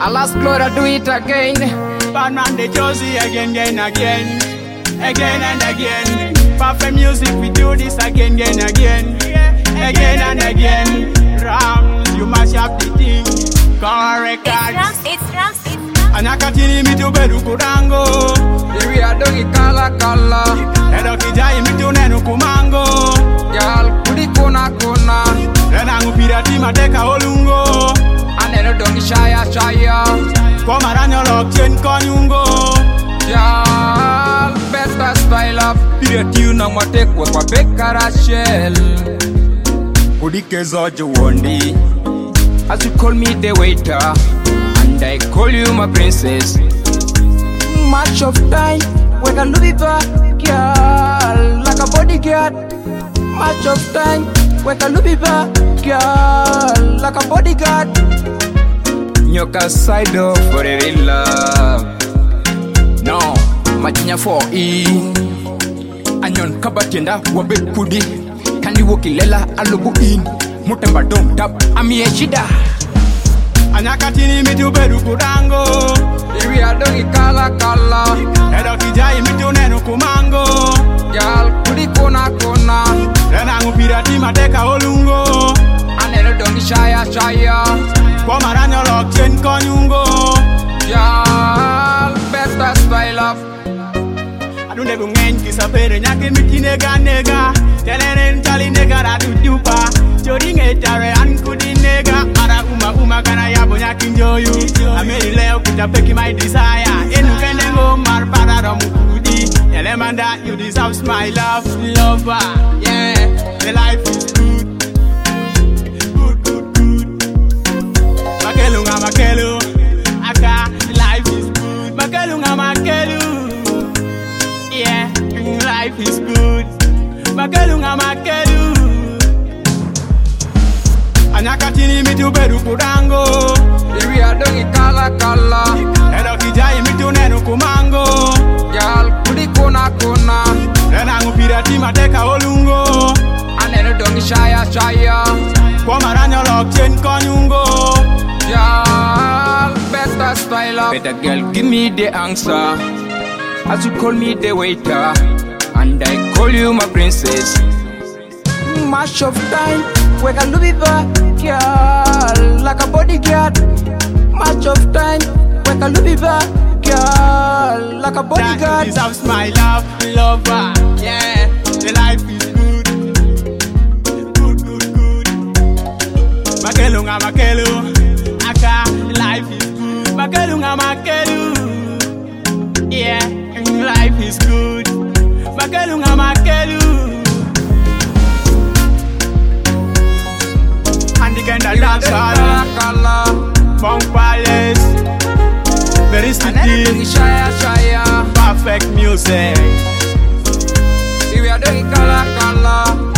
Alas, Gloria, do it again. Batman the Josie again and again and again. Perfect music, we do this again and again and again. Rams, you mash up the thing. Correct. It's Rams. Anakatini mitu bedu kudango. We are doing kala. Edo kijai mitu nenu kumango. Girl, kudi kona. Rena ngupira tima deka olungo. Anelo dongi shaya. Kwa maranyo lokchen konyungo. Girl, better style up. Pire tune mwate kwa beka Rachel. Kudi kezo juwondi. As you call me the waiter, and I call you my princess. Much of time, when I love you back, girl, like a bodyguard. Much of time, when I love you back, girl, like a bodyguard. Nyoka side up for a real love. No, machinya for E. Anyon kabatenda wabe kudi. Kandi wokilela alubu in. Mutemba dom tap ami eshida. Anyakatini mitu bedu kudango. We are doing kala. Edo kijai mitu nenu kumango. Girl, kudi kona. Rena ngupira tima deka olungo. Anelo dongi shaya. Kwa maranyo lokchen konyungo. Girl, better style up. Adunde bungen kisapere nyake miti nega. Teleren chali nega ratu dupa. Jodi ngetare ankudi nega. Ara uma kana yabo nyaki njoyu. Ameri leo kutapeki my desire. Enu kendengo mar para romukudi. Elemanda you deserve my love. Lover, yeah. The life is good. Makelu. Aka, life is good. Makelu. Yeah, life is good. Makelu. Anyakatini mitu bedu kudango. We are doing kala. Edo kijai mitu nenu kumango. Girl, kudi kona. Rena ngupira tima deka olungo. Anelo dongi shaya. Kwa maranyo lokchen konyungo. Girl, better style up. Better girl, give me the answer. As you call me the waiter, and I call you my princess. Much of time, when I love you back, girl, like a bodyguard. Much of time, when I love you back, girl, like a bodyguard. That deserves my love, lover, yeah. The life is good. Makelu. Aka, life is good. Makelu. Yeah, life is good. Makelu. And again the dance hall. Funk Palace. Very city. Shaya. Perfect music. We are doing kala.